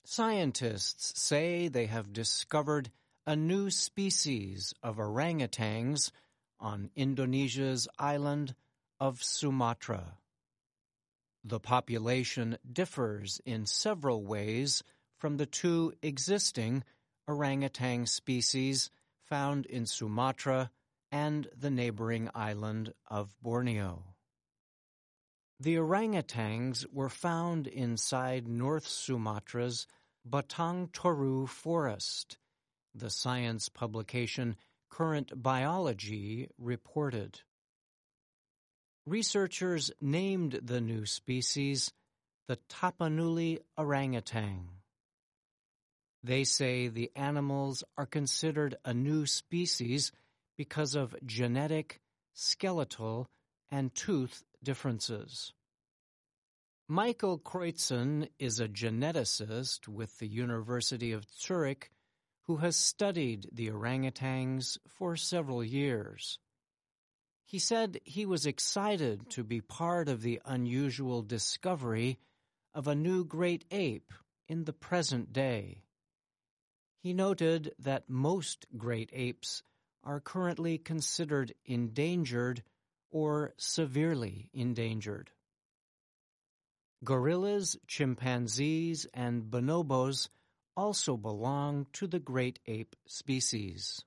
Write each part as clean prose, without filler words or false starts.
Scientists say they have discovered a new species of orangutans on Indonesia's island of Sumatra. The population differs in several ways from the two existing orangutan species found in Sumatra and the neighboring island of Borneo. The orangutans were found inside North Sumatra's Batang Toru Forest, the science publication Current Biology reported. Researchers named the new species the Tapanuli orangutan. They say the animals are considered a new species because of genetic, skeletal, and tooth differences. Michael Kreutzen is a geneticist with the University of Zurich who has studied the orangutans for several years. He said he was excited to be part of the unusual discovery of a new great ape in the present day. He noted that most great apes are currently considered endangered or severely endangered. Gorillas, chimpanzees, and bonobos also belong to the great ape species.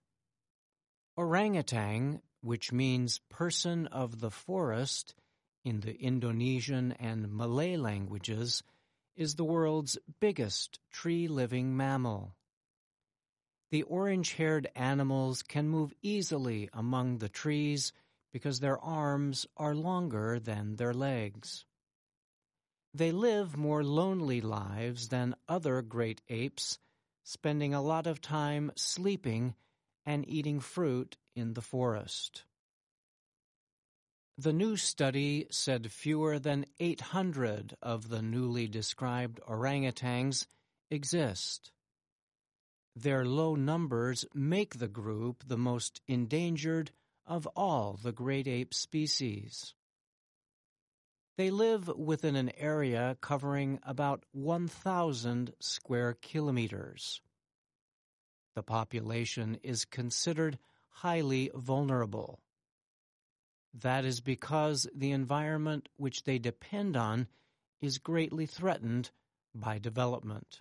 Orangutan, which means person of the forest in the Indonesian and Malay languages, is the world's biggest tree-living mammal. The orange-haired animals can move easily among the trees because their arms are longer than their legs. They live more lonely lives than other great apes, spending a lot of time sleeping and eating fruit in the forest. The new study said fewer than 800 of the newly described orangutans exist. Their low numbers make the group the most endangered of all the great ape species. They live within an area covering about 1,000 square kilometers. The population is considered highly vulnerable. That is because the environment which they depend on is greatly threatened by development.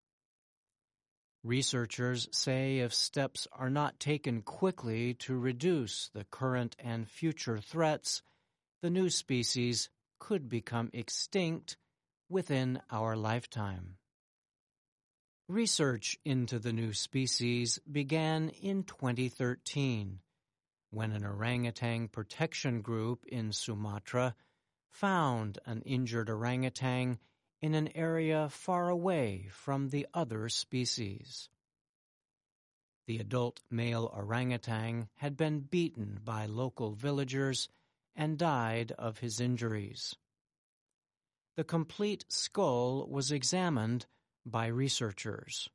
Researchers say if steps are not taken quickly to reduce the current and future threats, the new species could become extinct within our lifetime. Research into the new species began in 2013, when an orangutan protection group in Sumatra found an injured orangutan in an area far away from the other species. The adult male orangutan had been beaten by local villagers and died of his injuries. The complete skull was examined by researchers.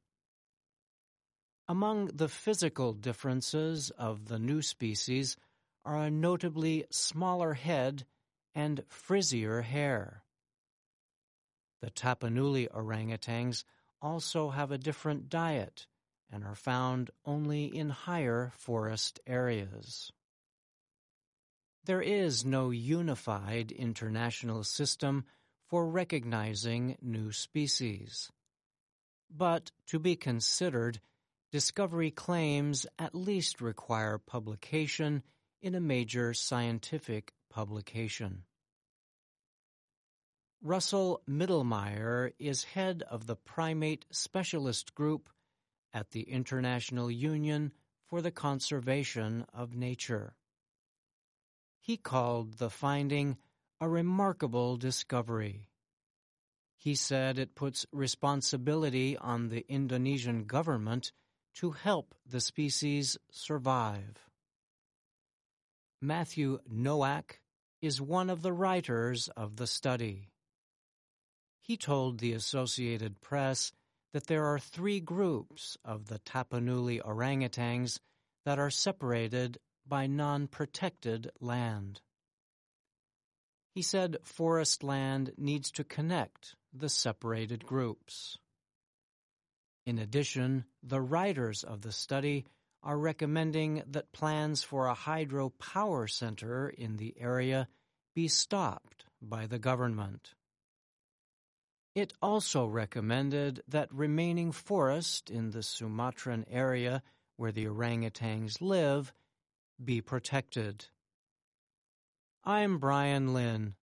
Among the physical differences of the new species are a notably smaller head and frizzier hair. The Tapanuli orangutans also have a different diet and are found only in higher forest areas. There is no unified international system for recognizing new species. But to be considered, discovery claims at least require publication in a major scientific publication. Russell Mittelmeier is head of the Primate Specialist Group at the International Union for the Conservation of Nature. He called the finding a remarkable discovery. He said it puts responsibility on the Indonesian government to help the species survive. Matthew Nowak is one of the writers of the study. He told the Associated Press that there are 3 groups of the Tapanuli orangutans that are separated by non-protected land. He said forest land needs to connect the separated groups. In addition, the writers of the study are recommending that plans for a hydropower center in the area be stopped by the government. It also recommended that remaining forest in the Sumatran area where the orangutans live be protected. I'm Brian Lynn.